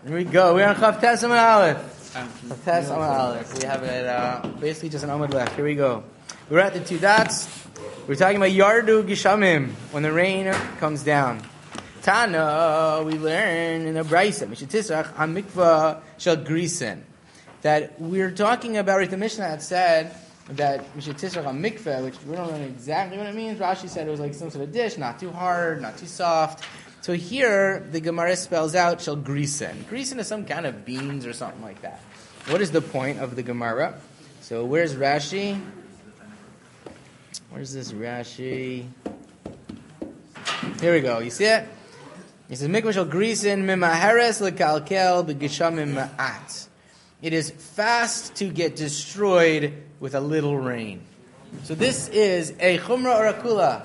Here we go. We're on Chavtes Amud Aleph. Chavtes Amud Aleph. We have it basically just an Amud left. Here we go. We're at the two dots. We're talking about Yardu Gishamim, when the rain comes down. Tana, we learn in a Brisa, Mishatisach, Amikva Shel Grisen, that we're talking about, right, the Mishnah had said that Mishatisach Amikva, which we don't know exactly what it means. Rashi said it was like some sort of dish, not too hard, not too soft. So here, the Gemara spells out Shel Grisen. Grisen is some kind of beans or something like that. What is the point of the Gemara? So where's Rashi? Where's this Rashi? Here we go. You see it? He says, Mikvah Shel Grisen mimaheres lekalkel b'gishamim ma'at. It is fast to get destroyed with a little rain. So this is a chumrah or a kula?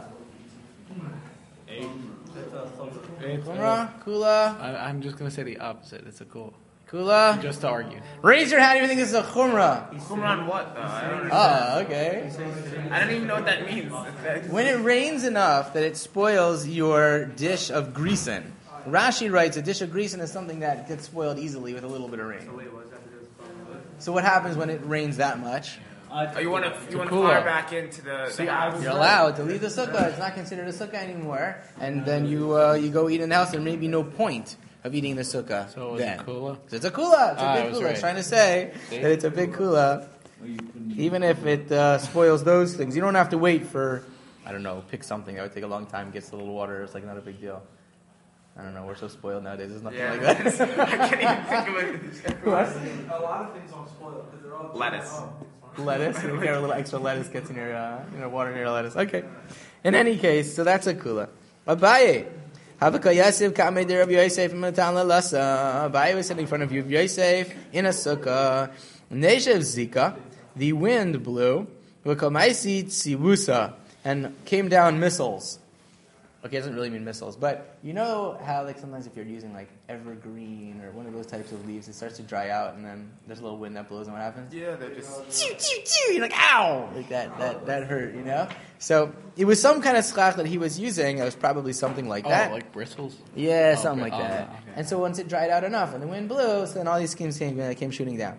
Chumrah? Kula? I'm just going to say the opposite. It's a kula. Kula? Just to argue. Raise your hand if you think this is a chumrah. Chumrah on what, though? I don't understand. Okay. I don't even know what that means. When it rains enough that it spoils your dish of grisen. Rashi writes a dish of grisen is something that gets spoiled easily with a little bit of rain. So what happens when it rains that much? You want to fire back into the house? You're allowed to leave the sukkah. It's not considered a sukkah anymore. And then you go eat in the house. There may be no point of eating the sukkah. So then. it's a kula? So it's a kula. It's a big kula. Right. It's trying to say that it's a big kula. Even if it spoils those things. You don't have to wait for, I don't know, pick something that would take a long time, gets a little water. It's like not a big deal. I don't know. We're so spoiled nowadays. There's nothing like that. I can't even think of it. A lot of things don't spoil because they're all Lettuce. Lettuce. You care a little extra lettuce gets in your water in your lettuce. Okay. In any case, so that's a kula. Abaye. Havaka Yosef Kamei de Rabbi Yosef Matan Lalasa. Abaye was sitting in front of you, Yosef, in a sukkah. Neshev Zika. The wind blew. V'kamaisi Tzivusa. And came down missiles. Okay, it doesn't really mean missiles, but you know how like sometimes if you're using like evergreen or one of those types of leaves, it starts to dry out and then there's a little wind that blows and what happens? Yeah, they're just... You're like, ow! Like that hurt, you know? So it was some kind of schach that he was using. It was probably something like that. Oh, like bristles? Yeah, something like that. Okay. And so once it dried out enough and the wind blew, so then all these schemes came shooting down.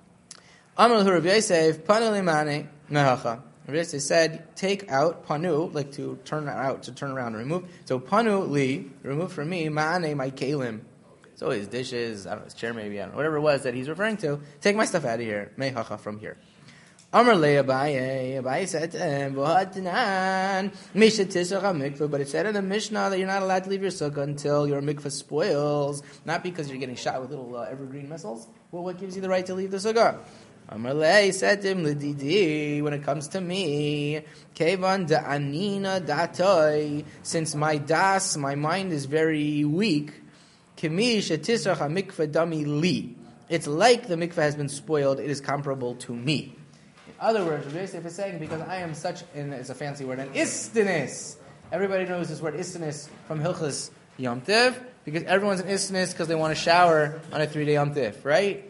Amar Rav Yosef, Panu limane mehacha. Rav Yosef said, take out panu, like to turn out, to turn around, remove. So panu li, remove from me, ma'ane my kalim. So his dishes, I don't know, his chair maybe, I don't know, whatever it was that he's referring to, take my stuff out of here, mehacha from here. Amar le Abaye said to him, v'hatanan, misha tisach mikvah, but it said in the Mishnah that you're not allowed to leave your sukkah until your mikvah spoils, not because you're getting shot with little evergreen missiles. Well, what gives you the right to leave the sukkah? Amarle said to him, Lididi, when it comes to me, Kevan da'anina datoi, since my das, my mind is very weak, Kimi shetisrach ha-mikvah dami li. It's like the mikvah has been spoiled, it is comparable to me. In other words, Rabbi Yosef is saying, because I am such, and it's a fancy word, an istinis. Everybody knows this word istinis from Hilchas Yom Tiv, because everyone's an istinis because they want to shower on a 3-day Yom Tiv, right?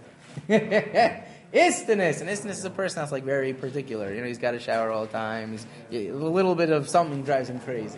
Istinis. And Istinis is a person that's like very particular. You know, he's got to shower all the time. A little bit of something drives him crazy.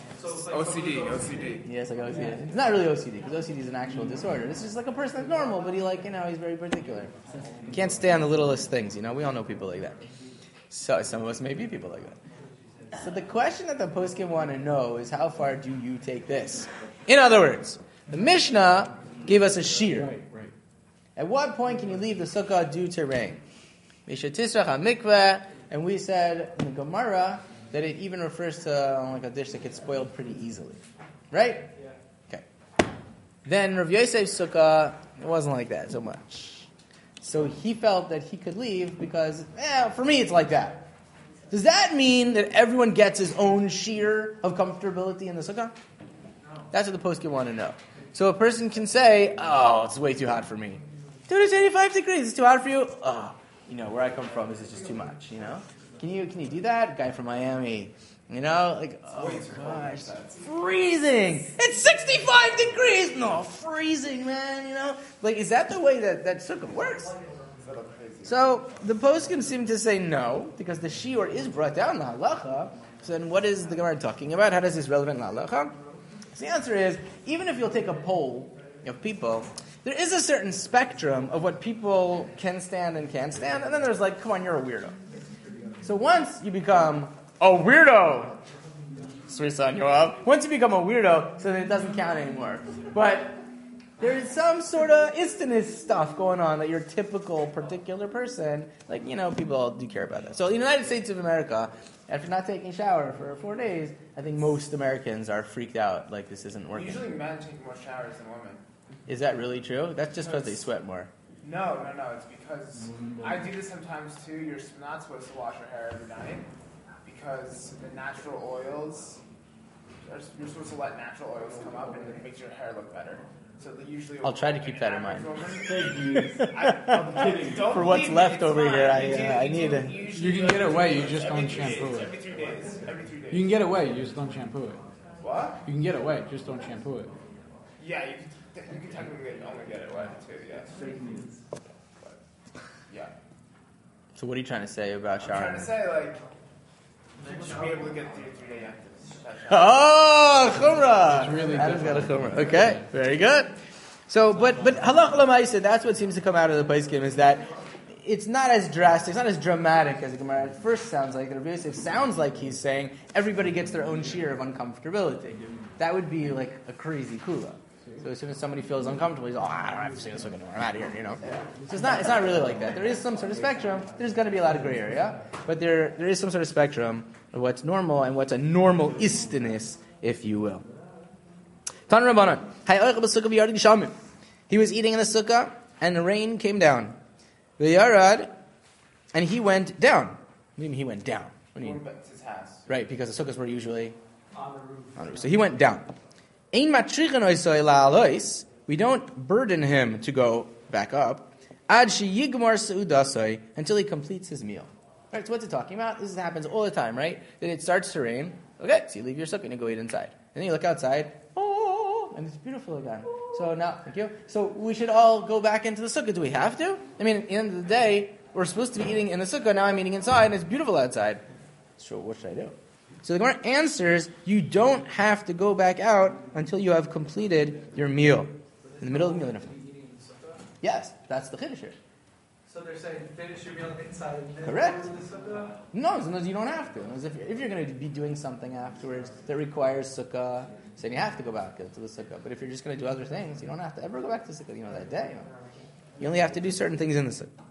OCD. Yes, like OCD. It's not really OCD, because OCD is an actual disorder. It's just like a person that's normal, but he's very particular. You can't stay on the littlest things, you know? We all know people like that. So some of us may be people like that. So the question that the poskim want to know is, how far do you take this? In other words, the Mishnah gave us a shear. Right. At what point can you leave the sukkah due to rain? Misha tisrach ha-mikveh, and we said in the Gemara that it even refers to like a dish that gets spoiled pretty easily. Right? Yeah. Okay. Then Rav Yosef's sukkah, it wasn't like that so much. So he felt that he could leave because, for me it's like that. Does that mean that everyone gets his own shear of comfortability in the sukkah? No. That's what the poskim want to know. So a person can say, oh, it's way too hot for me. Dude, it's 85 degrees. It's too hot for you? Oh, where I come from, this is just too much, Can you do that? Guy from Miami. Like, oh gosh, it's freezing. It's 65 degrees. No, freezing, man, Like, is that the way that sukkah works? So, the poskim seem to say no, because the shiur is brought down in halacha. So then what is the Gemara talking about? How does this relevant in halacha? So the answer is, even if you'll take a poll of people, there is a certain spectrum of what people can stand and can't stand, and then there's like, come on, you're a weirdo. So once you become a weirdo, sweet son, Yoav, once you become a weirdo, so then it doesn't count anymore. But there is some sort of istiness stuff going on that your typical particular person, like, people do care about that. So in the United States of America, after not taking a shower for 4 days, I think most Americans are freaked out, like this isn't working. Usually men take more showers than women. Is that really true? That's just because they sweat more. No. It's because I do this sometimes too. You're not supposed to wash your hair every night because the natural oils, you're supposed to let natural oils come up and it makes your hair look better. So usually I'll try to keep that in mind. I'm kidding. For what's left over here, I need it. You can get it wet, you just don't shampoo it. Every 3 days. You can get it wet, you just don't shampoo it. What? You can get it wet, just don't shampoo it. Yeah, you can technically only get it wet too, yes. But, yeah. So what are you trying to say about I'm showering? trying to say, you should be able to get through your 3 day active. Oh, chumrah! It's really Adam's got a different. chumrah. Okay, very good. So, but halach l'maaseh, that's what seems to come out of the poskim is that it's not as drastic, it's not as dramatic as the Gemara at first sounds like. The Rabbi Yosef sounds like he's saying everybody gets their own share of uncomfortability. That would be like a crazy kula. So as soon as somebody feels uncomfortable, he's I don't have to say this anymore. I'm out of here, So it's not really like that. There is some sort of spectrum. There's going to be a lot of gray area, but there is some sort of spectrum of what's normal and what's a normal istiness, if you will. Tan Rabbanan, he was eating in the sukkah, and the rain came down. V'yarad, and he went down. What do you mean he went down? What do you mean? It's his house. Right, because the sukkahs were usually on the roof. So he went down. Ein matrichen oisoi la'alois. We don't burden him to go back up. Ad sheyigmar seudasoi, until he completes his meal. Right, so what's it talking about? This happens all the time, right? Then it starts to rain. Okay, so you leave your sukkah and you go eat inside. And then you look outside. Oh, and it's beautiful again. So now, thank you. So we should all go back into the sukkah. Do we have to? I mean, at the end of the day, we're supposed to be eating in the sukkah. Now I'm eating inside, and it's beautiful outside. So what should I do? So the Gemara answers, you don't have to go back out until you have completed your meal. In the middle of the meal. Yes, that's the chiddush here. So they're saying finish your meal inside and then Correct. go to the sukkah? No, sometimes you don't have to. If you're going to be doing something afterwards that requires sukkah, then you have to go back to the sukkah. But if you're just going to do other things, you don't have to ever go back to the sukkah, that day. You only have to do certain things in the sukkah.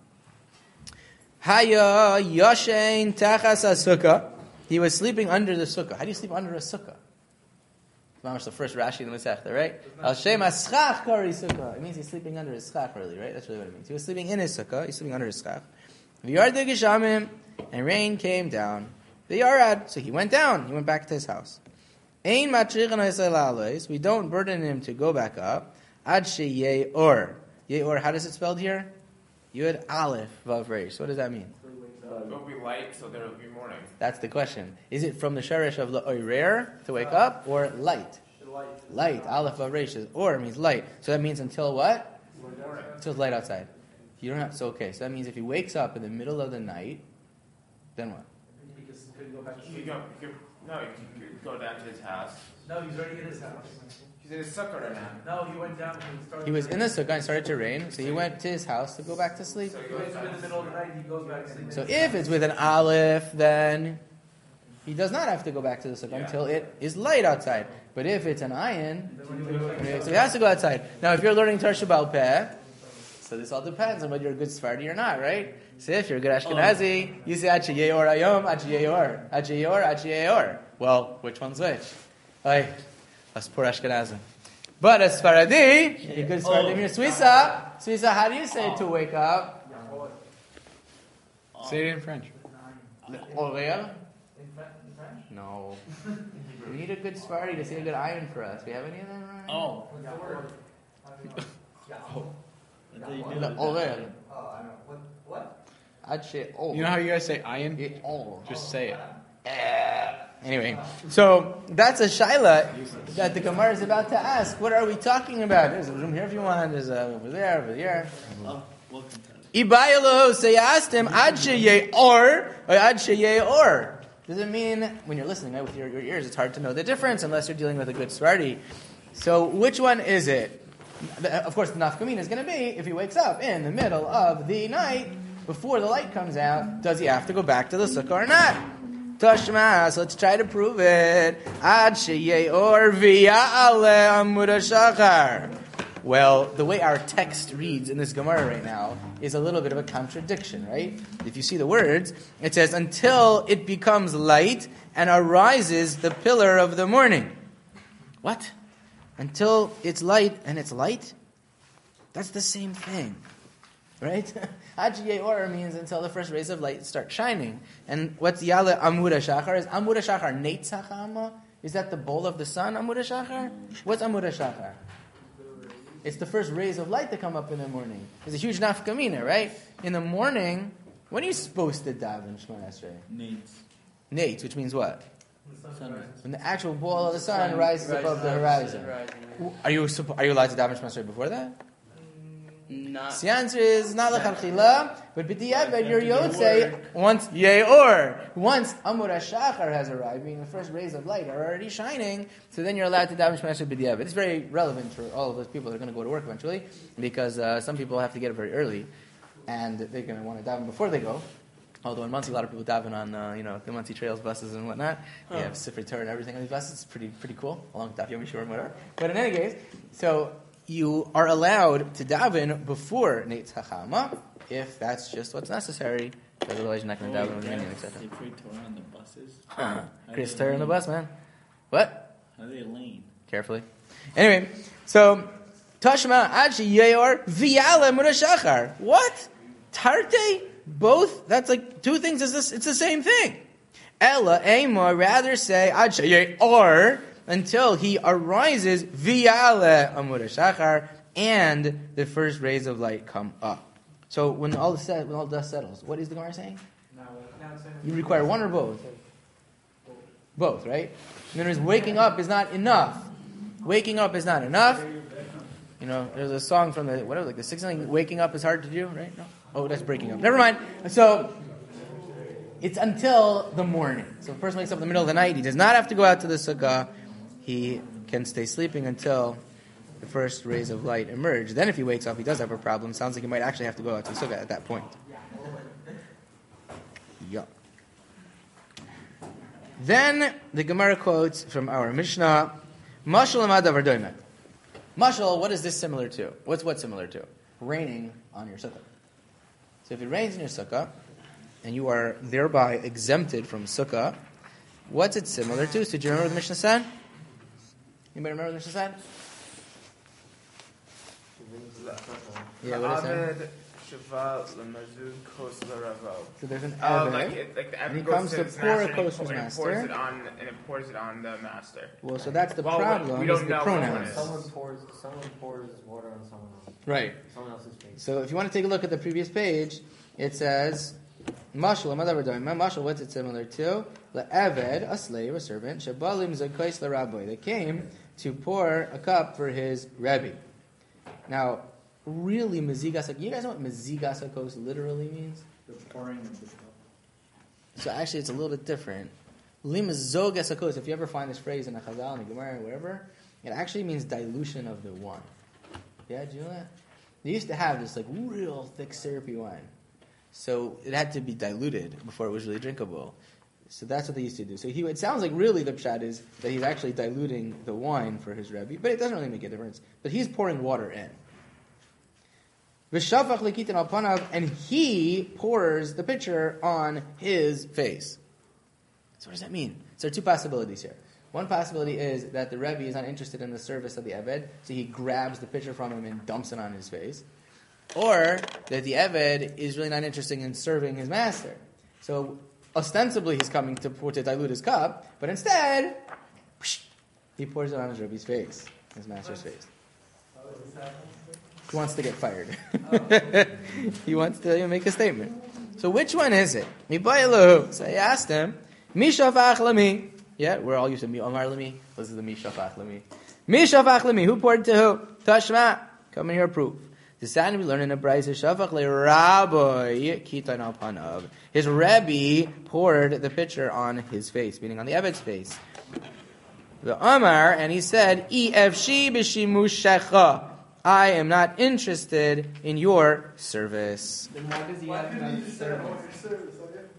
Haya yashein tachas sukkah. He was sleeping under the sukkah. How do you sleep under a sukkah? It's the first Rashi in the Masechta, right? Al shem aschach kari sukkah. It means he's sleeping under his schach, really, right? That's really what it means. He was sleeping in his sukkah. He's sleeping under his schach. V'yardu geshamim, and rain came down. V'yarad, so he went down. He went back to his house. Ein matrichan oisei la'alois. We don't burden him to go back up. Ad sheyeor. Yeor, how does it spelled here? Yud Aleph Vav Reish. So what does that mean? It will be light, so there will be morning. That's the question. Is it from the sherish of la'oirer, to wake up, or light? Light. Aleph Vav Reish is or means light. So that means until what? Morning. Until it's light outside. You don't have. So okay. So that means if he wakes up in the middle of the night, then what? He couldn't go back to You sleep. could go down to his house. No, he's already in his house. He's in his sukkah right now. No, he went down and started. He was in the sukkah and started to rain, so he went to his house to go back to sleep. So he He wakes goes up in the middle of the night, he goes back to sleep. So if it's with an aleph, then he does not have to go back to the sukkah until it is light outside. But if it's an ayin, so he has to go outside. Now, if you're learning Tarsha Baal Peh, so this all depends on whether you're a good Sephardi or not, right? So if you're a good Ashkenazi, you say Ad sheyeor ayom, Ad sheyeor, Ad sheyeor, Ad sheyeor. Well, which one's which? Ay, that's poor Ashkenazi. But as Sfaradi, a good Sfaradi, you're Suisa, how do you say to wake up? Say it in French. Horaire? In French? No. We need a good Sfaradi to say a good iron for us. We have any of them, right? Oh. Horaire. Oh, I know. What? I'd say oh. You know how you guys say iron? Oh. Just say it. Anyway, so that's a shaila that the Gemara is about to ask. What are we talking about? There's a room here if you want. There's over there. Oh, we'll continue. Ibayalo, so you asked him, Ad sheyeor or Ad sheyeor. Does it mean, when you're listening right, with your ears, it's hard to know the difference unless you're dealing with a good Sfardi. So which one is it? Of course, the nafkamina is going to be if he wakes up in the middle of the night before the light comes out. Does he have to go back to the sukkah or not? Tashmas, let's try to prove it. Ad sheyeor v'ya'ale amud hashachar. Well, the way our text reads in this Gemara right now is a little bit of a contradiction, right? If you see the words, it says, until it becomes light and arises the pillar of the morning. What? Until it's light and it's light? That's the same thing, right? Haji Ye'or means until the first rays of light start shining. And what's Yale Amud HaShachar? Is Amud HaShachar Neitzach Hama? Is that the bowl of the sun, Amud HaShachar? What's Amud HaShachar? It's the first rays of light that come up in the morning. There's a huge nafkamina, right? In the morning, when are you supposed to daven Shema Esrei? Nates, which means what? When the actual ball of the sun rises above the horizon. Are you allowed to daven Shema Esrei before that? Not. So the answer is not l'chalchila, but b'diavad your yotzei once ye'or, once Amud HaShachar has arrived, meaning the first rays of light are already shining, so then you're allowed to daven Shema Esrei b'diavad. It's very relevant for all of those people that are going to go to work eventually, because some people have to get up very early, and they're going to want to daven before they go. Although in Muncie, a lot of people daven on the Muncie Trails buses and whatnot. They have Sifrei Torah and everything on these buses. It's pretty cool, along with Daf Yomi Shur and whatever. But in any case, so you are allowed to daven before Neitz Hachama if that's just what's necessary. Because otherwise, you're not going to daven with the minion, etc. Sifrei Torah on the buses. Chris Torah on the bus, man. What? How are they lane? Carefully. Anyway, so Tashma Achi Yeor Viale Murashachar. What? Tarte? Both? That's like two things. It's the same thing. Ella Amor, rather say Achi Yeor until he arises Viale Amur Shachar and the first rays of light come up. So when all dust settles, what is the Gemara saying? You require one or both? Both, right? In other words, waking up is not enough. Waking up is not enough. You know, there's a song from the the 6th. Waking up is hard to do, right? No. Oh, that's breaking up. Never mind. So it's until the morning. So if a person wakes up in the middle of the night, he does not have to go out to the sukkah. He can stay sleeping until the first rays of light emerge. Then if he wakes up, he does have a problem. Sounds like he might actually have to go out to the sukkah at that point. Yeah. Then the Gemara quotes from our Mishnah, Mashal Amadav Ardoimet. Mashal, what is this similar to? What's similar to? Raining on your sukkah. So if it rains in your sukkah, and you are thereby exempted from sukkah, what's it similar to? So do you remember what the Mishnah said? Anybody remember what the Mishnah said? Yeah, what is it? So there's an Eved, and he comes to pour a kos for his master. And it pours it on the master. Well, so that's the problem. We don't is the know pronouns. Someone pours water on someone else. Right. Someone else's face. So if you want to take a look at the previous page, it says, Mashal, Mashal, what's it similar to? Le'eved, a slave, a servant, Shabalim Zakais Rabbi. They came to pour a cup for his Rebbe. Now, really, Mezigas, you guys know what Mezigas HaKos literally means? The pouring of the cup. So actually, it's a little bit different. Limazogas HaKos, if you ever find this phrase in a Chazal, in a Gemara, or wherever, it actually means dilution of the wine. Yeah, do you know that? They used to have this real thick syrupy wine. So it had to be diluted before it was really drinkable. So that's what they used to do. So it sounds like really the pshat is that he's actually diluting the wine for his Rebbe, but it doesn't really make a difference. But he's pouring water in. And he pours the pitcher on his face. So what does that mean? So there are two possibilities here. One possibility is that the Rebbe is not interested in the service of the Eved, so he grabs the pitcher from him and dumps it on his face. Or that the Eved is really not interested in serving his master. So ostensibly he's coming to dilute his cup, but instead, he pours it on his Rebbe's face, his master's face. He wants to get fired. He wants to make a statement. So which one is it? So I asked him, Mishafach lami. Yeah, we're all used to Mi Omar lami. This is the Mishafach lami. Mishafach lami. Who poured to who? Tashma. Come in here, proof. The Satan we learn in a brayse Shafach le Rabbi Kitan al Panav. His Rebbe poured the pitcher on his face, meaning on the Eved's face. The Amar, and he said, Efshi b'shimushecha. I am not interested in your service. Then why does he have to have service?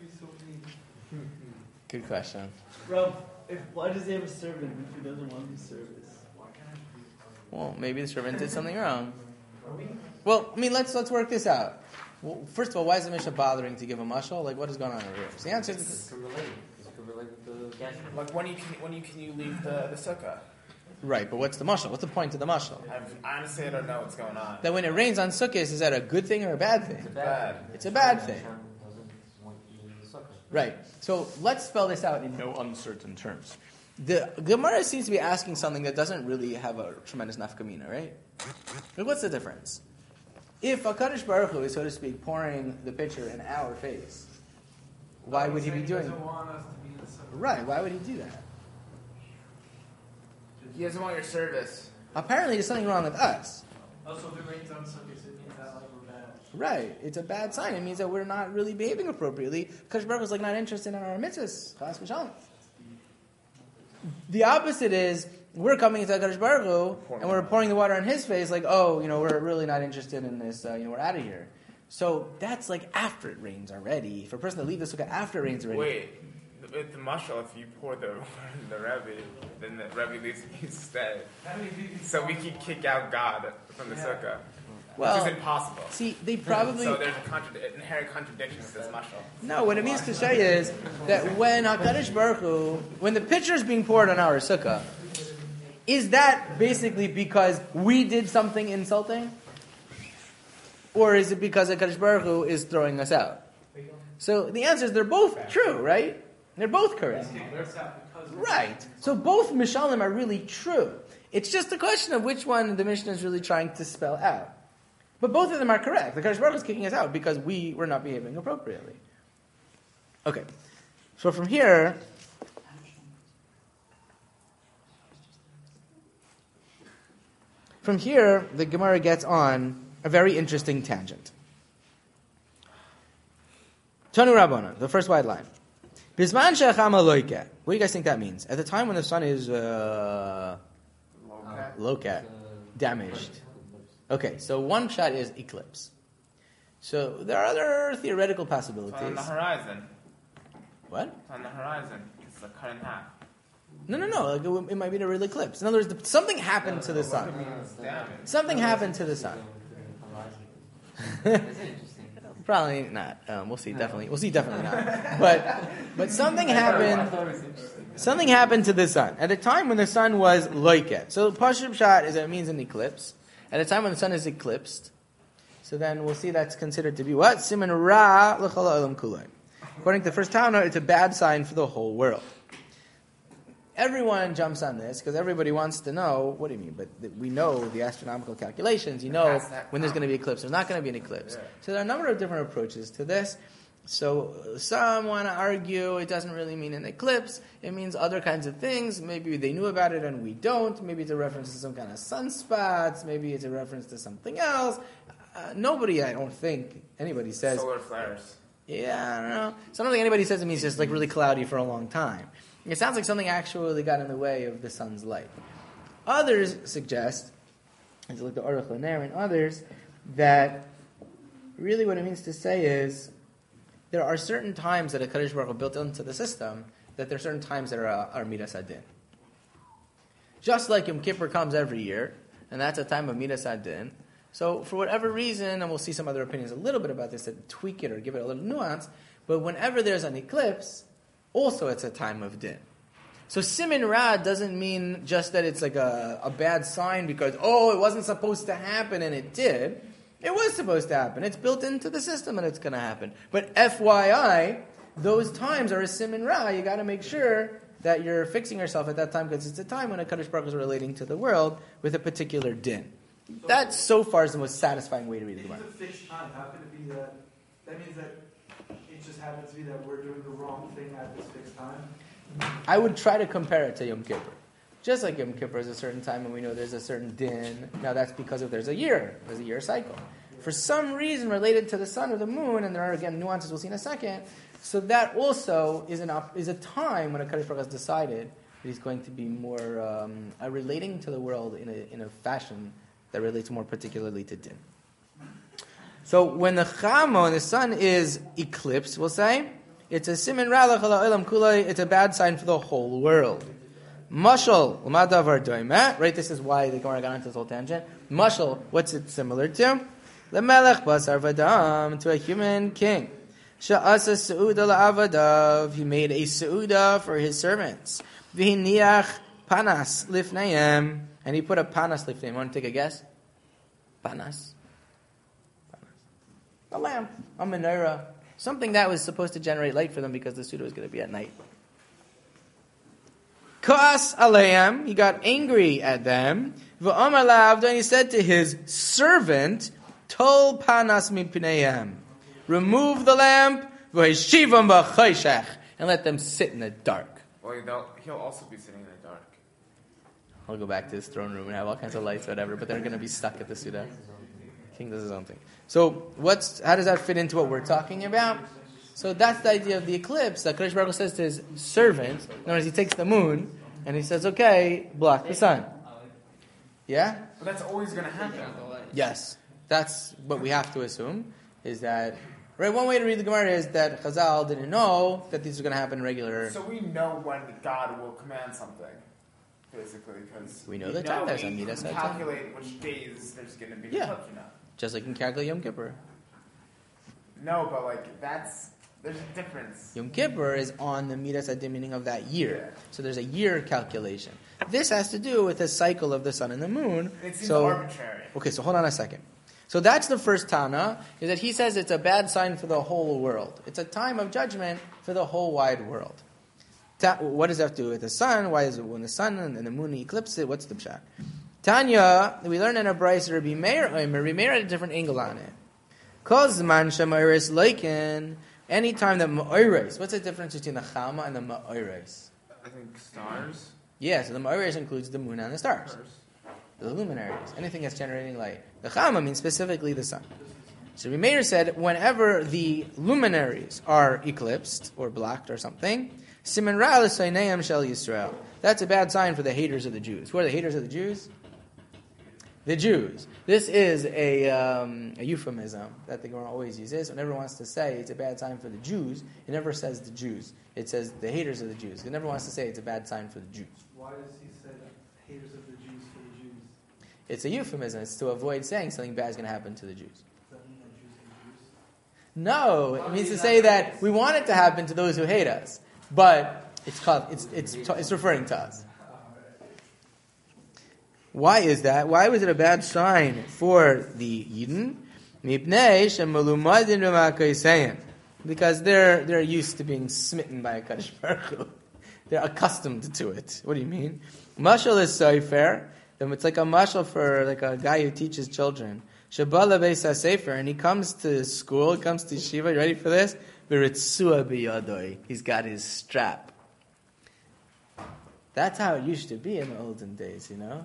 Good question. Bro, why does he have a servant if he doesn't want his service? Well, maybe the servant did something wrong. Well, I mean, let's work this out. Well, first of all, why is the Mishnah bothering to give a mashal? Like, what is going on over here? So the answer This is could relate. This could relate with the gas. Like when can you leave the sukkah? right, but what's the mashal? What's the point of the mashal? Honestly, I don't know what's going on. That when it rains on Sukkot, is that a good thing or a bad thing? It's bad. It's a bad thing. Hashem doesn't want you in the sukkah. Right. So let's spell this out in no uncertain terms. The Gemara seems to be asking something that doesn't really have a tremendous nafkamina, right? Like, what's the difference? If HaKadosh Baruch Hu is, so to speak, pouring the pitcher in our face, why would he be doing that? Right, why would he do that? He doesn't want your service. Apparently there's something wrong with us. Also, if it rains on Sundays, it means that like we're bad. Right. It's a bad sign. It means that we're not really behaving appropriately. HaKadosh Baruch Hu is like not interested in our mitzvahs. Chas v'shalom. The opposite is, we're coming to HaKadosh Baruch Hu, and we're pouring the water on his face, like, oh, we're really not interested in this, we're out of here. So that's like after it rains already. For a person to leave the sukkah after it rains already. Wait, with the mashal, if you pour the water in the Rebbe, then the Rebbe leaves you to stay. So we can kick out God from the sukkah. Well, which is impossible. See, they probably... So there's an inherent contradiction with this mashal. No, what it means to say is that when HaKadosh Baruch Hu, when the pitcher is being poured on our sukkah, is that basically because we did something insulting? Or is it because HaKadosh Baruch Hu is throwing us out? So the answer is they're both true, right? They're both correct. Right. So both Mishalim are really true. It's just a question of which one the Mishnah is really trying to spell out. But both of them are correct. The HaKadosh Baruch Hu is kicking us out because we were not behaving appropriately. Okay. So from here... From here, the Gemara gets on a very interesting tangent. Tanu Rabbana, the first wide line. Bisman she'achama loike. What do you guys think that means? At the time when the sun is loket, damaged. Okay, so one shot is eclipse. So there are other theoretical possibilities. It's on the horizon. What? It's on the horizon. It's like cut in half. No. Like it might be a real eclipse. In other words, something happened to the sun. Something happened to the sun. Probably not. We'll see. Definitely not. But something happened. Something happened to the sun at a time when the sun was loiket. So pashut pshat is that it means an eclipse. At a time when the sun is eclipsed. So then we'll see that's considered to be what? Siman ra l'chol ha'olam kulay. According to the first Tana, it's a bad sign for the whole world. Everyone jumps on this because everybody wants to know, what do you mean? But we know the astronomical calculations. You know when there's going to be an eclipse, there's not going to be an eclipse. Yeah. So there are a number of different approaches to this. So some want to argue it doesn't really mean an eclipse. It means other kinds of things. Maybe they knew about it and we don't. Maybe it's a reference to some kind of sunspots. Maybe it's a reference to something else. Nobody, I don't think, anybody says... Solar flares. Yeah, I don't know. So I don't think anybody says it means just like really cloudy for a long time. It sounds like something actually got in the way of the sun's light. Others suggest, as you look at Aruch LaNer and others, that really what it means to say is there are certain times that a Kadosh Baruch Hu built into the system that there are certain times that are Midas Adin. Just like Yom Kippur comes every year, and that's a time of Midas Adin. So for whatever reason, and we'll see some other opinions a little bit about this that tweak it or give it a little nuance, but whenever there's an eclipse, also it's a time of din. So Siman Ra doesn't mean just that it's like a bad sign because, it wasn't supposed to happen and it did. It was supposed to happen. It's built into the system and it's going to happen. But FYI, those times are a Siman Ra. You got to make sure that you're fixing yourself at that time because it's a time when a Kadosh Baruch Hu is relating to the world with a particular din. So that so far is the most satisfying way to read the Gemara. It's a fixed time. How can it be that? That means that it just happens to be that we're doing the wrong thing at this fixed time. I would try to compare it to Yom Kippur. Just like Yom Kippur is a certain time and we know there's a certain din. Now that's because there's a year cycle. For some reason related to the sun or the moon, and there are again nuances we'll see in a second, so that also is a time when a Kadosh Baruch Hu has decided that he's going to be more relating to the world in a fashion that relates more particularly to din. So when the chama, when the sun is eclipsed, we'll say, it's a simin ralach ala olam kulay, it's a bad sign for the whole world. Mashal, l'madavar doimeh, right, this is why the Gemara got into this whole tangent. Mashal, what's it similar to? L'melech basar vadam, to a human king. Sha'asa seuda la'avadav, he made a seuda for his servants. V'hiniach panas lifneim, and he put a panas lifneim. Want to take a guess? Panas. A lamp, a menorah, something that was supposed to generate light for them because the Suda was going to be at night. Ka'as aleim, he got angry at them. V'amar la'avdo, and he said to his servant, Tol panas mipneihem, remove the lamp, v'hishivam b'chayshech, and let them sit in the dark. Well, he'll also be sitting in the dark. I'll go back to his throne room and have all kinds of lights, whatever, but they're going to be stuck at the Suda. King does his own thing. So, how does that fit into what we're talking about? So that's the idea of the eclipse. That Kadosh Baruch Hu says to his servant, in other words, he takes the moon and he says, "Okay, block the sun." Yeah. But that's always going to happen. Yes, that's what we have to assume. Is that right? One way to read the Gemara is that Chazal didn't know that these are going to happen regular. So we know when God will command something, basically, because We know the time. There's a midas we time. calculate which days there's going to be Yeah. eclipse, Just like in calculate Yom Kippur. No, but there's a difference. Yom Kippur is on the midas adim, meaning of that year. Yeah. So there's a year calculation. This has to do with the cycle of the sun and the moon. It seems So arbitrary. okay, so hold on a second. So that's the first Tana, is that he says it's a bad sign for the whole world. It's a time of judgment for the whole wide world. What does that have to do with the sun? Why is it when the sun and the moon eclipse it? What's the pshat? Tanya, we learn in a Bryce, Rabbi Meir had a different angle on it. Kozman shemairis laikin, any time that ma'oiris, what's the difference between the chama and the ma'oiris? I think stars. Yeah, so the ma'oiris includes the moon and the stars. The luminaries, anything that's generating light. The chama means specifically the sun. So Rabbi Meir said, whenever the luminaries are eclipsed or blocked or something, siman ra l'seinayim shel Yisrael. That's a bad sign for the haters of the Jews. Who are the haters of the Jews? The Jews. This is a euphemism that the Gemara always uses. Whenever it wants to say it's a bad sign for the Jews, it never says the Jews. It says the haters of the Jews. It never wants to say it's a bad sign for the Jews. Why does he say that haters of the Jews for the Jews? It's a euphemism. It's to avoid saying something bad is going to happen to the Jews. Does that mean that Jews hate Jews? No, it means to say that we want it to happen to those who hate us, but it's referring to us. Why is that? Why was it a bad sign for the Yidden? Because they're used to being smitten by a Kadosh Baruch Hu. They're accustomed to it. What do you mean? Mashal is sofer. It's like a mashal for like a guy who teaches children. Shabala beis sefer, and he comes to school, he comes to yeshiva. You ready for this? V'ritzua biyadoi. He's got his strap. That's how it used to be in the olden days, you know.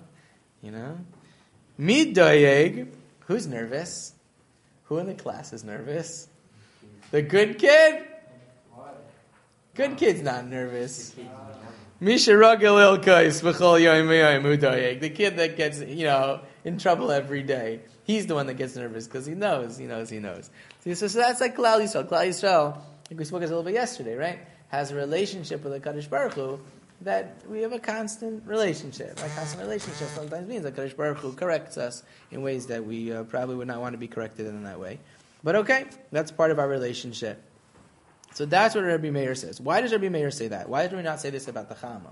Midoyeg, who's nervous? Who in the class is nervous? The good kid? Good kid's not nervous. Misha Ragel Ilkais B'chol Yom Yom Udoyeg. The kid that gets, in trouble every day. He's the one that gets nervous because he knows. So that's like Klal Yisrael. Klal Yisrael, like we spoke a little bit yesterday, right? Has a relationship with the Kadosh Baruch Hu that we have a constant relationship. A constant relationship sometimes means that Kadosh Baruch Hu corrects us in ways that we probably would not want to be corrected in that way. But okay, that's part of our relationship. So that's what Rabbi Meir says. Why does Rabbi Meir say that? Why do we not say this about the Chama?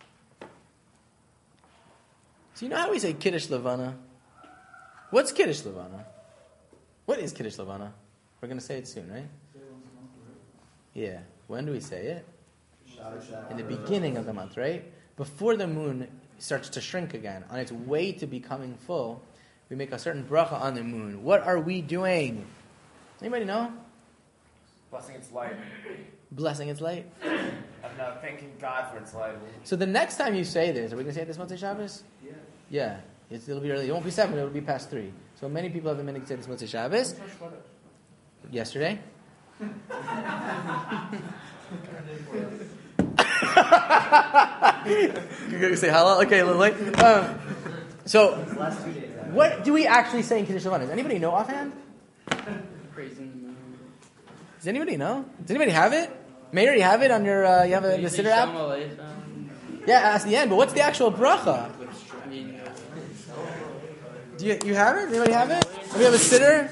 So you know how we say Kiddush Levana? What's Kiddush Levana? What is Kiddush Levana? We're going to say it soon, right? Yeah. When do we say it? In the beginning of the month, right? Before the moon starts to shrink again, on its way to becoming full, we make a certain bracha on the moon. What are we doing? Anybody know? Blessing its light. Blessing its light. I'm not thanking God for its light. So the next time you say this, are we going to say it this Motzei Shabbos? Yeah. It'll be early. It won't be 7, it'll be past 3. So many people have been meaning to say this Motzei Shabbos. Yesterday. You're going to say halal? Okay, a little late. So, Last 2 days. What do we actually say in Kiddush Levana? Does anybody know offhand? Praising the moon. Does anybody know? Does anybody have it? Mayor, you have it on your, you have the Siddur app? Yeah, ask the end, but what's the actual bracha? Do you have it? Anybody have it? Do we have a Siddur?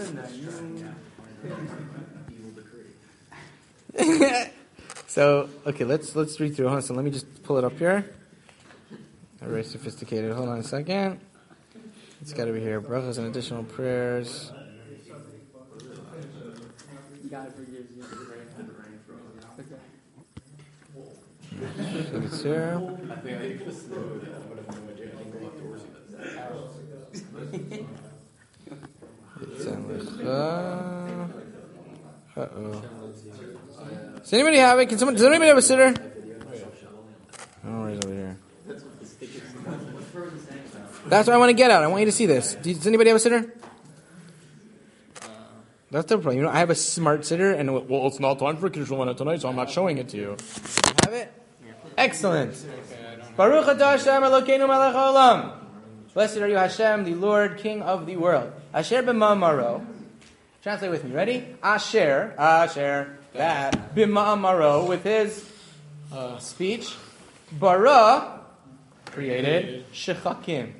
So, okay, let's read through. Hold on, so let me just pull it up here. Very sophisticated. Hold on a second. It's got to be here. Brachas and additional prayers. God forgives you. So it's here. Uh-oh. Does anybody have it? Does anybody have a Siddur? Oh, it's over here. That's what I want to get at. I want you to see this. Does anybody have a Siddur? That's the problem. I have a smart Siddur, and well, it's not time for Kiddush Levana tonight, so I'm not showing it to you. You have it? Excellent. Baruch atah Hashem Elokeinu melech haolam. Blessed are you, Hashem, the Lord, King of the world. Asher b'ma'amaro. Translate with me. Ready? Asher, that b'ma'amaro, with his speech. Bara, created. Shechakim.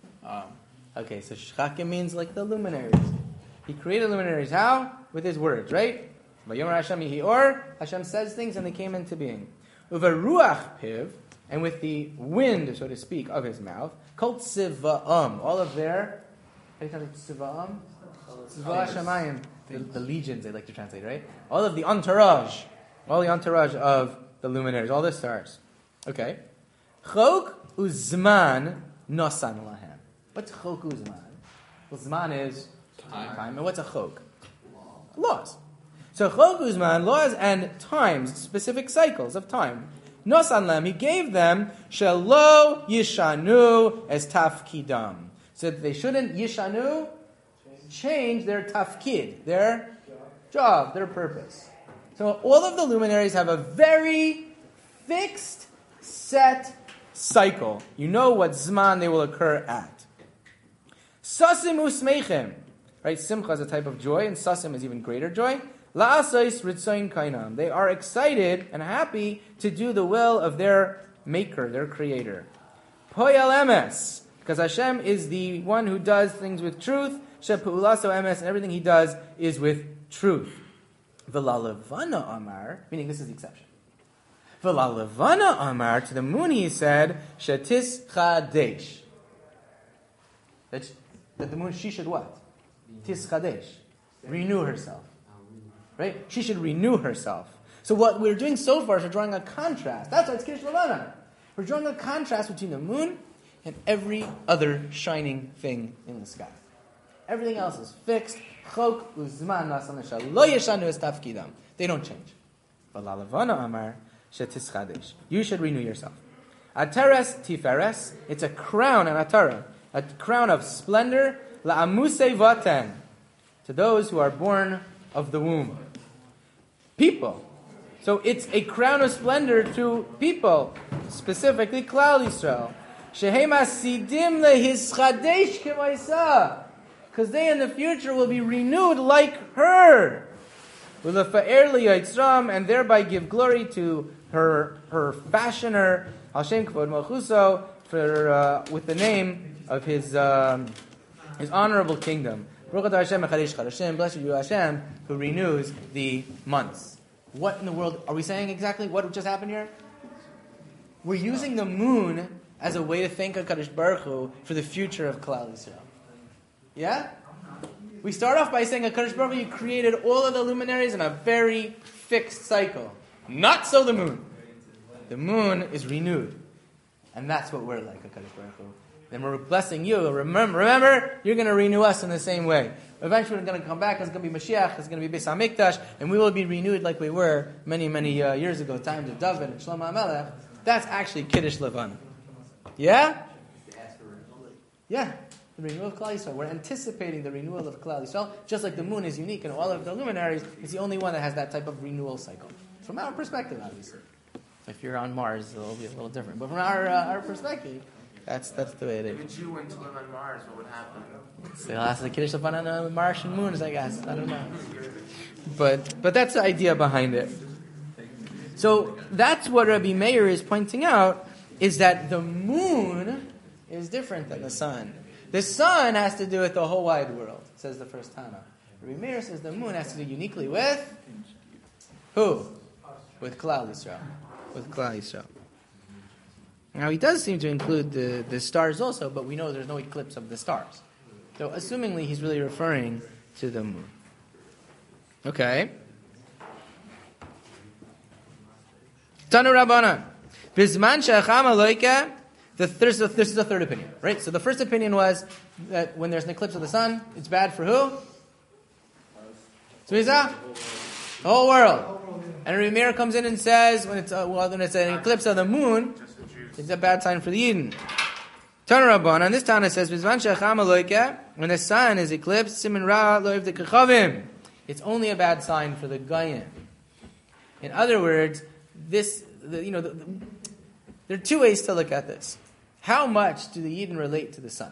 Okay, so Shechakim means like the luminaries. He created luminaries. How? With his words, right? Vayomer Hashem yihi or. Hashem says things and they came into being. Uvaruach piv, and with the wind, so to speak, of his mouth. Kol tziva'am, all of their, how do you translate tziva'am? Tziva'ah shamayim, the legions they like to translate, right? All of the entourage, of the luminaries, all the stars. Okay. Chok uzman nosan lahem. What's chok uzman? Well, zman is time. And what's a chok? Laws. So chok uzman, laws and times, specific cycles of time. Nosan lahem, he gave them shelo yishanu as tafkidam. So that they shouldn't yishanu, change their tafkid, their job, their purpose. So all of the luminaries have a very fixed, set cycle. You know what zman they will occur at. Sasim usmeichem. Right, simcha is a type of joy, and sasim is even greater joy. La'asais ritzoin kainam. They are excited and happy to do the will of their maker, their creator. Poyal emes. Because Hashem is the one who does things with truth. Shepu'ulaso emes, and everything he does is with truth. V'la amar, meaning this is the exception. V'la amar, to the moon he said, shetis chadesh. That the moon, she should what? Tis chadesh. Renew herself. Right? She should renew herself. So what we're doing so far is we're drawing a contrast. That's why it's Kiddush Levana. We're drawing a contrast between the moon and every other shining thing in the sky. Everything else is fixed. Chok uzman nasan l'shal lo yeshanu es tafkidam. They don't change. V'la levana amar shetis chadesh. You should renew yourself. Ateres tiferes. It's a crown, an atara, a crown of splendor. La'amuse vaten, to those who are born of the womb. People. So it's a crown of splendor to people, specifically Klal Yisrael. Shehem asidim lehischadesh k'maisa, because they in the future will be renewed like her. V'lefa'er liyitzram, and thereby give glory to her fashioner, Hashem k'vod malchuso, for with the name of his honorable kingdom. Baruch atah Hashem mechadesh chadashim. Blessed you, Hashem, who renews the months. What in the world are we saying exactly? What just happened here? We're using the moon as a way to thank HaKadosh Baruch Hu for the future of Klal Yisrael. Yeah? We start off by saying HaKadosh Baruch Hu, you created all of the luminaries in a very fixed cycle. Not so the moon. The moon is renewed. And that's what we're like, HaKadosh Baruch Hu. Then we're blessing you. Remember, you're going to renew us in the same way. Eventually we're going to come back, it's going to be Mashiach, it's going to be Beis HaMikdash, and we will be renewed like we were many, many years ago, times of David and Shlomo HaMelech. That's actually Kiddush Levana. Yeah? Yeah. The renewal of Klal Yisrael. We're anticipating the renewal of Klal Yisrael, just like the moon is unique and all of the luminaries, it's the only one that has that type of renewal cycle. From our perspective, obviously. If you're on Mars, it'll be a little different. But from our perspective, That's the way it is. If a Jew went to live on Mars, what would happen? They'll ask the Kiddush upon the Martian moons, I guess. I don't know. But that's the idea behind it. So that's what Rabbi Meir is pointing out, is that the moon is different than the sun. The sun has to do with the whole wide world, says the first Tana. Rabbi Meir says the moon has to do uniquely with who? With Klal Yisrael. With Klal Yisrael. Now he does seem to include the stars also, but we know there's no eclipse of the stars. So assumingly he's really referring to the moon. Okay. Tanu Rabbanan. Bizman she'acham aloika. This is the third opinion, right? So the first opinion was that when there's an eclipse of the sun, it's bad for who? The whole world. And Rabbi Meir comes in and says, when it's an eclipse of the moon, it's a bad sign for the Yidden. Tanu Rabbanan. This Tana says, Bizman she'acham aloika. When the sun is eclipsed, simin ra lo yivdei kechavim. It's only a bad sign for the Goyim. In other words, there are two ways to look at this. How much do the Yidden relate to the sun?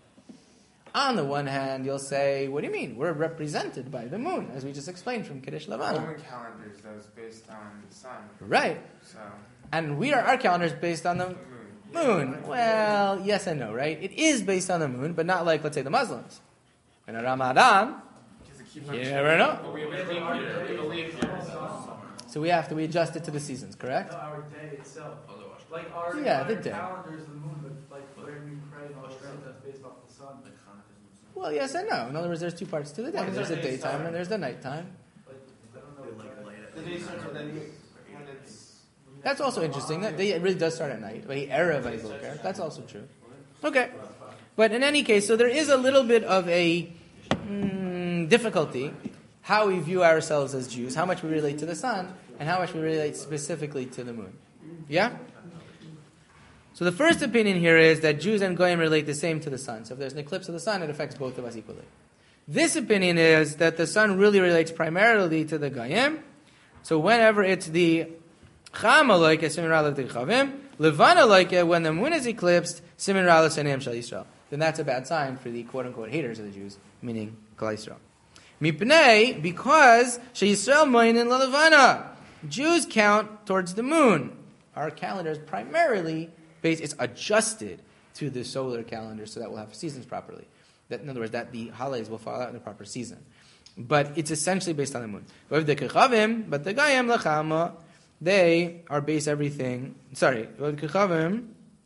On the one hand, you'll say, what do you mean? We're represented by the moon, as we just explained from Kiddush Lavana. Roman calendars, that was based on the sun. Right. So, and our calendar is based on the moon. Well, yes and no, right? It is based on the moon, but not like, let's say, the Muslims. In a Ramadan, you never know. But we have a leap year. So we adjust it to the seasons, correct? Our day itself. Like our the day. calendar is the moon, but like where we pray and all that stuff, that's based off the sun. Well, yes and no. In other words, there's two parts to the day. There's the daytime and there's the nighttime. The day starts when it's... That's also interesting. That day really does start at night. That's also true. Okay. But in any case, so there is a little bit of a difficulty how we view ourselves as Jews, how much we relate to the sun, and how much we relate specifically to the moon. Yeah? So the first opinion here is that Jews and Goyim relate the same to the sun. So if there's an eclipse of the sun, it affects both of us equally. This opinion is that the sun really relates primarily to the Goyim. So whenever it's the Cham aloike, simin ra l'ivdei kechavim, Levan aloike, when the moon is eclipsed, simin ra l'saneiim shel Yisrael. Then that's a bad sign for the quote-unquote haters of the Jews, meaning Klal Yisrael. Mipnei, because sheYisrael moinin lelevana. Jews count towards the moon. Our calendar is primarily based, it's adjusted to the solar calendar so that we'll have seasons properly. That, in other words, that the holidays will fall out in the proper season. But it's essentially based on the moon. But the Goyim lechama, they are based everything. Sorry, lechama,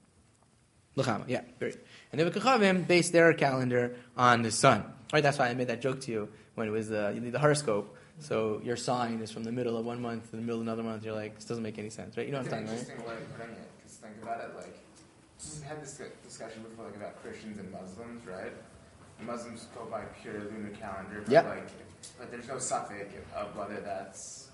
yeah, period. And the Kechavim base their calendar on the sun. Right, that's why I made that joke to you when it was the horoscope. So your sign is from the middle of one month to the middle of another month. You're like, this doesn't make any sense, right? You know what I'm talking about, right? Interesting way of putting it, because think about it, like, we had this discussion before, like, about Christians and Muslims, right? Muslims go by pure lunar calendar, but but there's no suffix of whether that's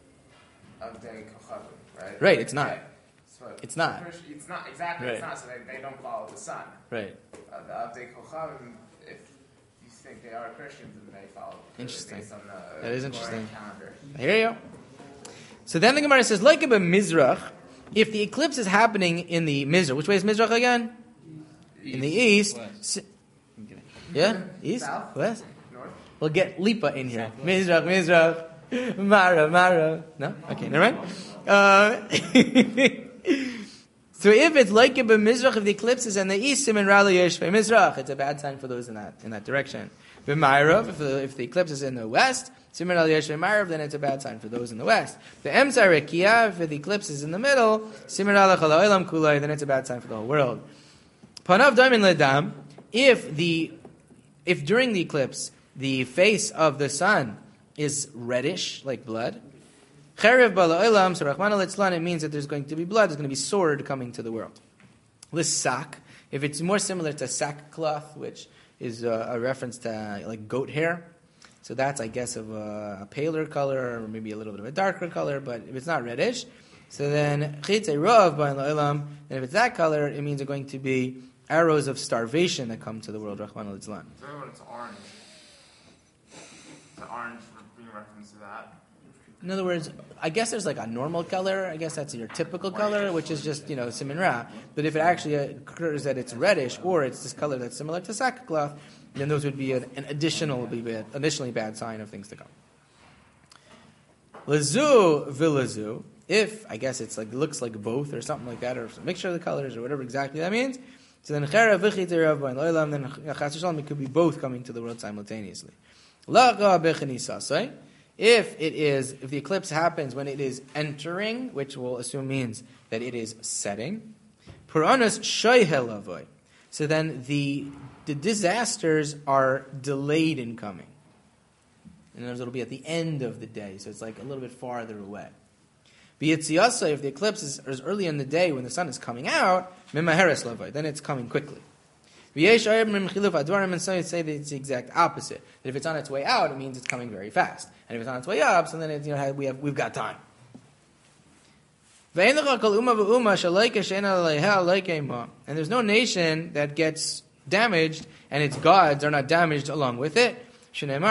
Avdei Kochavim, right? Right, it's not. So it's not. It's not, exactly, right. It's not, so they don't follow the sun. Right. The Avdei Kochavim, if you think they are Christians, then they follow interesting. Based on the that is interesting. Calendar. Here you go. So then the Gemara says, like a Mizrach, if the eclipse is happening in the Mizrach, which way is Mizrach again? East. In the east. Yeah? East? South? West? North? We'll get Lipa in here. Mizrach. Mara. No? Okay, never mind. So if it's like a Mizrach, if the eclipse is in the east, Simin Ra Yesh Mizrach, it's a bad sign for those in that direction. B'Ma'arav, if the eclipse is in the west, Simin Ra Yesh Ma'arav, then it's a bad sign for those in the west. The Emsar Rekiah, if the eclipse is in the middle, Simin Ra L'chol Ha'olam Kulai, then it's a bad sign for the whole world. Panav Damin Ledam, if during the eclipse the face of the sun is reddish, like blood, Cherev Bala'olam, so Rahman al-Itzlan, it means that there's going to be blood, there's going to be sword coming to the world. Lissak, if it's more similar to sackcloth, which is a reference to like goat hair, so that's, I guess, of a paler color, or maybe a little bit of a darker color, but if it's not reddish, so then Chitzei Rav Bala'olam, and if it's that color, it means they're going to be arrows of starvation that come to the world, Rahman al-Itzlan. So when it's orange. The orange would be a reference to that. In other words, I guess there's like a normal color. I guess that's your typical color, which is just, siman ra. But if it actually occurs that it's reddish or it's this color that's similar to sackcloth, then those would be an additionally bad sign of things to come. Lazu vilazu. If, I guess it's like, looks like both or something like that, or a mixture of the colors or whatever exactly that means, so then chera v'chiter of b'in lo'elam, then chas v'shalom, it could be both coming to the world simultaneously. Laga b'chenisasai. If the eclipse happens when it is entering, which we'll assume means that it is setting, puranas shoyhelavoy. So then the disasters are delayed in coming. In other words, it'll be at the end of the day, so it's like a little bit farther away. B'yitziyasa, if the eclipse is early in the day when the sun is coming out, mimaheres lavoy, then it's coming quickly. And some say that it's the exact opposite. That if it's on its way out, it means it's coming very fast. And if it's on its way up, so then it's, we've got time. And there's no nation that gets damaged, and its gods are not damaged along with it. And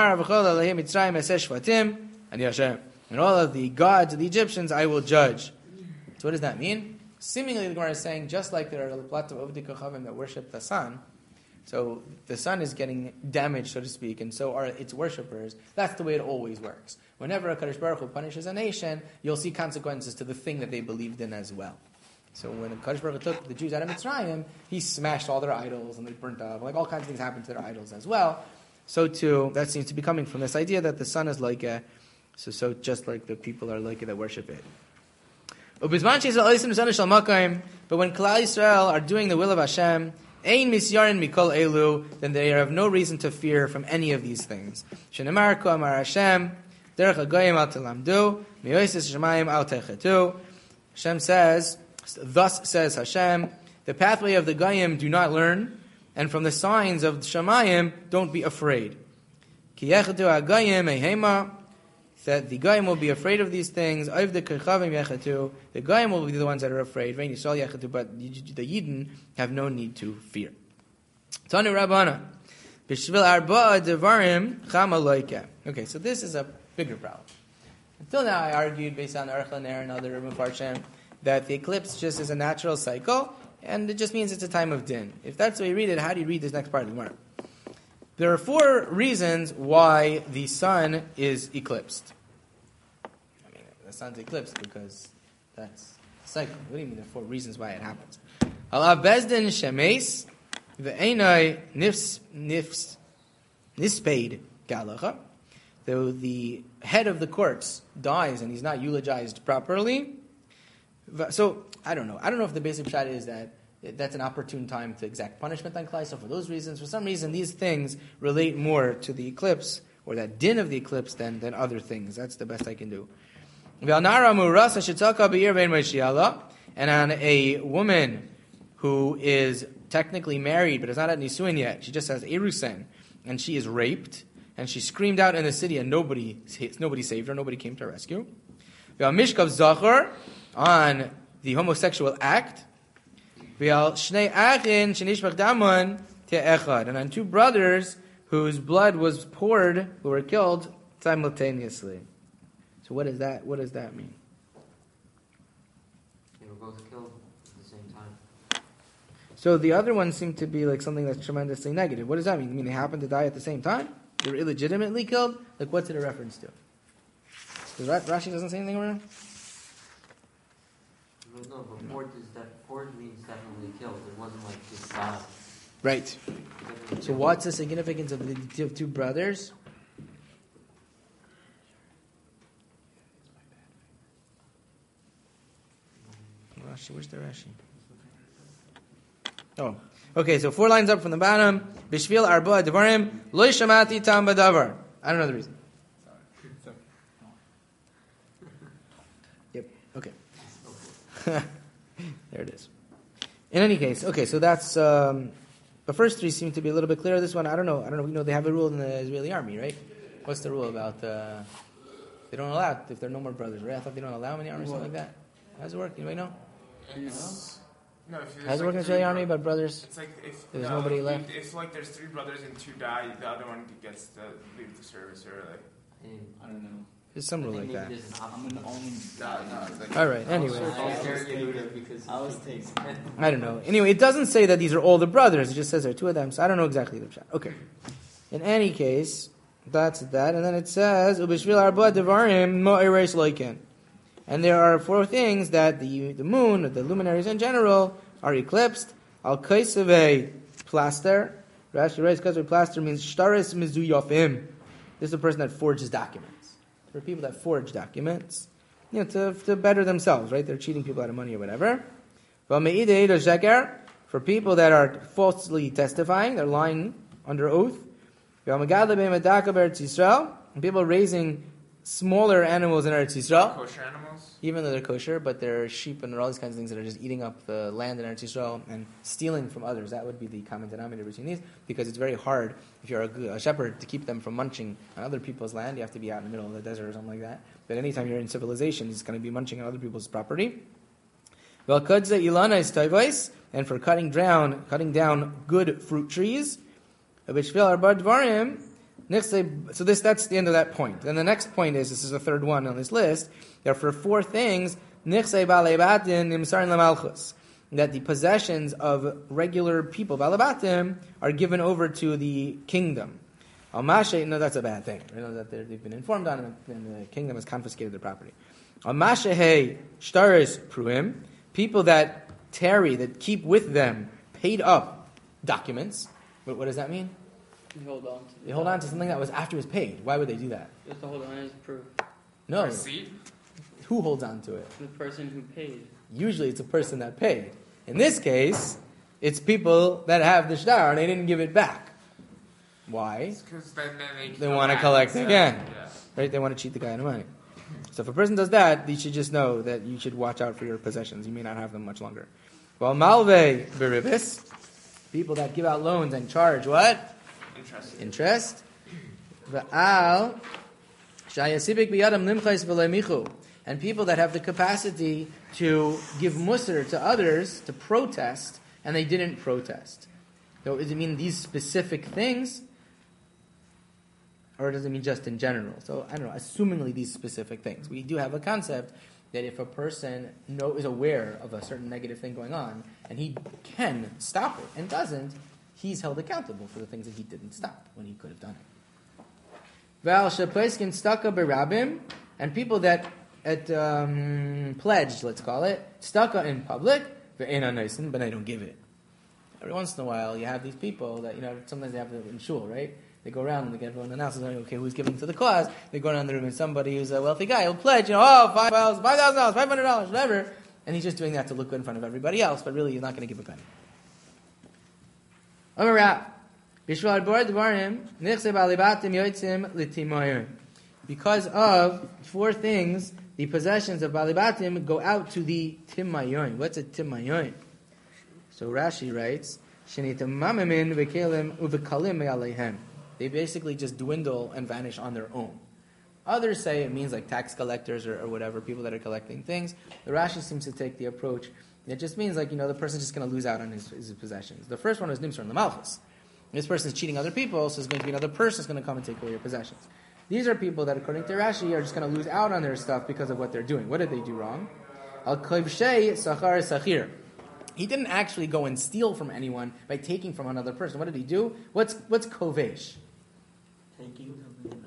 all of the gods of the Egyptians I will judge. So what does that mean? Seemingly the Gemara is saying, just like there are lots of Ovdei Kochavim that worship the sun, so the sun is getting damaged, so to speak, and so are its worshippers. That's the way it always works. Whenever a Kadosh Baruch Hu punishes a nation, you'll see consequences to the thing that they believed in as well. So when the Kadosh Baruch Hu took the Jews out of Mitzrayim, he smashed all their idols and they burnt up. Like all kinds of things happened to their idols as well. So too, that seems to be coming from this idea that the sun is like so just like the people are like that worship it. But when Klal Yisrael are doing the will of Hashem, Ein misyarin mikol elu, then they have no reason to fear from any of these things. Shenemar ko amar Hashem, derech hagoyim al telamdu, miyosis shemayim al techetu. Hashem says, thus says Hashem, the pathway of the goyim do not learn, and from the signs of Shemayim don't be afraid. Ki yechetu hagoyim ehema, that the goyim will be afraid of these things. Oiv the kechavim yechetu, the goyim will be the ones that are afraid. Vein Yisrael yechetu, but the Yidden have no need to fear. Tanu Rabbana, b'shvil arba'a devarim chama loike. Okay, so this is a bigger problem. Until now, I argued based on Aruch LaNer and other Mefarshim that the eclipse just is a natural cycle, and it just means it's a time of din. If that's the way you read it, how do you read this next part of the Gemara? There are 4 reasons why the sun is eclipsed. I mean, the sun's eclipsed because that's the cycle. What do you mean there are 4 reasons why it happens? Allah bezdin shemes ve'enai nispade galacha. Though the head of the courts dies and he's not eulogized properly. So, I don't know. I don't know if the basic shot is that that's an opportune time to exact punishment on Klal. So for those reasons, for some reason, these things relate more to the eclipse, or that din of the eclipse, than other things. That's the best I can do. And on a woman who is technically married, but is not at Nisuin yet, she just has Erusen, and she is raped, and she screamed out in the city, and nobody saved her, nobody came to her rescue. On the homosexual act, and on 2 brothers whose blood was poured, who were killed simultaneously. So what does that mean? They were both killed at the same time. So the other ones seem to be like something that's tremendously negative. What does that mean? You mean they happened to die at the same time? They were illegitimately killed? Like what's it a reference to? Because Rashi doesn't say anything around? No, but port means definitely killed. It wasn't like just died. Right. So what's the significance of the 2 brothers? Rashi, where's the Rashi? Oh, okay. So 4 lines up from the bottom. Bishvil arba devarim lo shamati tam badavar. I don't know the reason. Yep. Okay. There it is. In any case, okay. So that's the first 3 seem to be a little bit clearer. This one, I don't know. We know they have a rule in the Israeli army, right? What's the rule about? They don't allow it if there are no more brothers, right? I thought they don't allow them in the army or something like that. How's it work? Anybody know? No, How's it work in the Israeli army about brothers? It's like if there's nobody left. If like there's 3 brothers and 2 die, the other one gets to leave the service early. I don't know. There's some I rule think like maybe that. there's an I'm option. an almond. No, it's like All right. Anyway, Because I was taking. I don't know. Anyway, it doesn't say that these are all the brothers. It just says there are two of them. So I don't know exactly the pshat. Okay. In any case, that's that. And then it says, "Ubishvil arba devarim mo'eres loiken." And there are four things that the moon, or the luminaries in general, are eclipsed. Al kaisave plaster. Rashi writes, kaisave plaster means shtaris mizuyafim. This is a person that forges documents. For people that forge documents, to better themselves, right? They're cheating people out of money or whatever. For people that are falsely testifying, they're lying under oath. And people raising smaller animals in Eretz Yisrael, kosher animals. even though they're kosher, but they're sheep and there are all these kinds of things that are just eating up the land in Eretz Yisrael and stealing from others. That would be the common denominator between these, because it's very hard if you're a shepherd to keep them from munching on other people's land. You have to be out in the middle of the desert or something like that. But anytime you're in civilization, it's going to be munching on other people's property. And for cutting down good fruit trees. So that's the end of that point. Then the next point is, this is the third one on this list, there are for four things, that the possessions of regular people, balabatim, are given over to the kingdom. No, that's a bad thing. You know, that they've been informed on it, and the kingdom has confiscated their property. People that tarry, that keep with them paid up documents. What does that mean? You hold on to They hold on to something that was after it was paid. Why would they do that? You have to hold on as proof. No. Receipt? Who holds on to it? The person who paid. Usually it's a person that paid. In this case, it's people that have the shtar and they didn't give it back. Why? Because then They want to collect again. Yeah. Right? They want to cheat the guy out of money. So if a person does that, you should just know that you should watch out for your possessions. You may not have them much longer. Well, malve beribis, people that give out loans and charge what? Interest. V'al shayasibik biyadam limchais v'leimichu, and people that have the capacity to give musr to others to protest, and they didn't protest. So does it mean these specific things, or does it mean just in general? So I don't know. Assumingly these specific things, we do have a concept that if a person is aware of a certain negative thing going on, and he can stop it and doesn't, he's held accountable for the things that he didn't stop when he could have done it. Val shapeskin staka berabim, and people that pledged, let's call it, staka in public, but they don't give it. Every once in a while, you have these people that, sometimes they have them in shul, right? They go around and they get everyone announces, okay, who's giving to the cause? They go around the room and somebody who's a wealthy guy will pledge, $5,000, $500, whatever, and he's just doing that to look good in front of everybody else, but really he's not going to give a penny. Because of four things, the possessions of Balibatim go out to the Timayon. What's a Timayon? So Rashi writes, they basically just dwindle and vanish on their own. Others say it means like tax collectors or whatever, people that are collecting things. The Rashi seems to take the approach, it just means like, the person's just going to lose out on his possessions. The first one is Nimsar and the Malchus. This person is cheating other people, so there's going to be another person who's going to come and take away your possessions. These are people that, according to Rashi, are just going to lose out on their stuff because of what they're doing. What did they do wrong? Al-Kovshei Sachar Sachir. He didn't actually go and steal from anyone by taking from another person. What did he do? What's kovesh? Taking something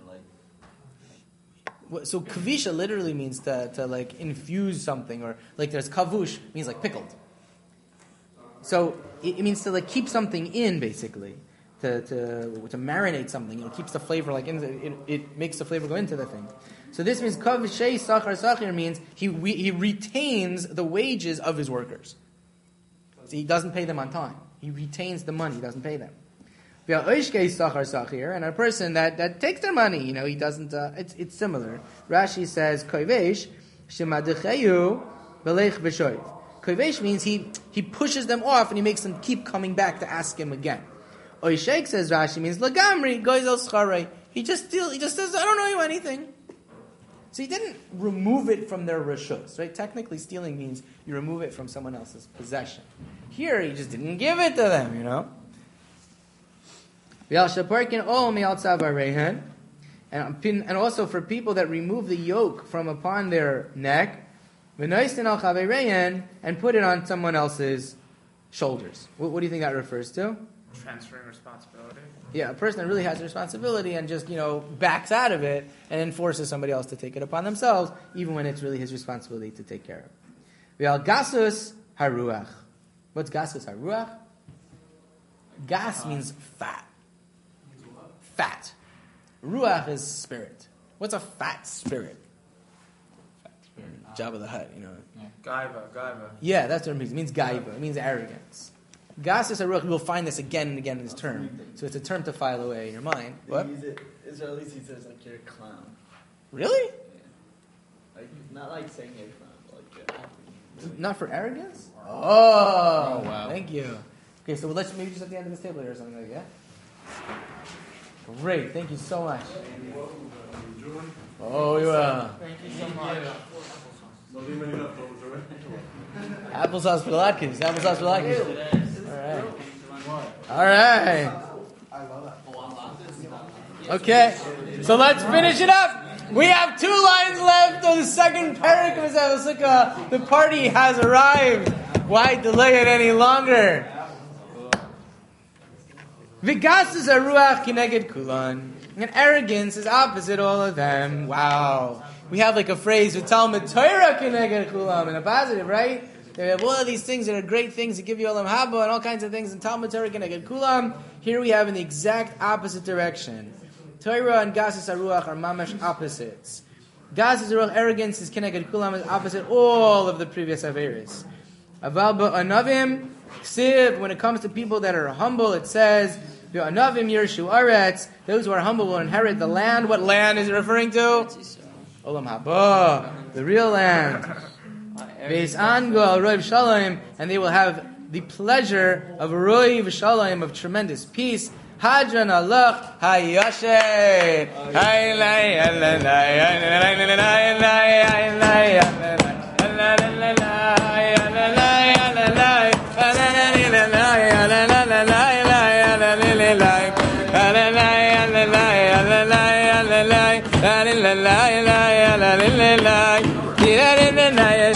So kavisha literally means to like infuse something, or like there's kavush means like pickled. So it means to like keep something in, basically, to marinate something. It keeps the flavor like in. It makes the flavor go into the thing. So this means kavishei sachar sachir means he retains the wages of his workers. So he doesn't pay them on time. He retains the money. He doesn't pay them. And a person that takes their money, he doesn't. It's similar. Rashi says kovesh shemadecheyu belech b'shoiv. Kovesh means he pushes them off and he makes them keep coming back to ask him again. Oishek, says Rashi, means lagamri goes el schare. He just says, I don't owe you anything. So he didn't remove it from their reshus, right? Technically, stealing means you remove it from someone else's possession. Here, he just didn't give it to them, And also for people that remove the yoke from upon their neck, and put it on someone else's shoulders. What do you think that refers to? Transferring responsibility. Yeah, a person that really has a responsibility and just, backs out of it and then forces somebody else to take it upon themselves, even when it's really his responsibility to take care of. V'al gasus haruach. What's gasus haruach? Gas means fat. Fat. Ruach is spirit. What's a fat spirit? Jabba the Hutt, Gaiva. Yeah, that's what it means. It means gaiva. It means arrogance. Gasus haruach, we'll find this again and again in this term. So it's a term to file away in your mind. What? Israelis use it as like you're a clown. Really? Yeah. Like, not like saying you're a clown, but like you're acting. Not for arrogance? Oh, wow. Thank you. Okay, so let's maybe just at the end of this table here or something like that. Great, thank you so much. Oh, yeah. Thank you so much. Applesauce for latkes. Applesauce for latkes. All right. I love that. Okay, so let's finish it up. We have 2 lines left of the second parak of Masechet Sukkah. The party has arrived. Why delay it any longer? Vigasus haruach kineged kulan. And arrogance is opposite all of them. Wow. We have like a phrase with Talmud Torah kineged kulam in a positive, right? We have all of these things that are great things that give you olam haba and all kinds of things in Talmud Torah kineged kulam. Here we have in the exact opposite direction. Torah and gasus haruach are mamash opposites. Gasus haruach, arrogance, is kineged kulam, is opposite all of the previous averis. Aval ba'anavim ksiv, when it comes to people that are humble, it says ba'anavim yirshu aretz, those who are humble will inherit the land. What land is it referring to? Olam haba, the real land. Beis angol roiv shalom, and they will have the pleasure of roiv shalom, of tremendous peace. Hadran alach hayashe haylay haylay haylay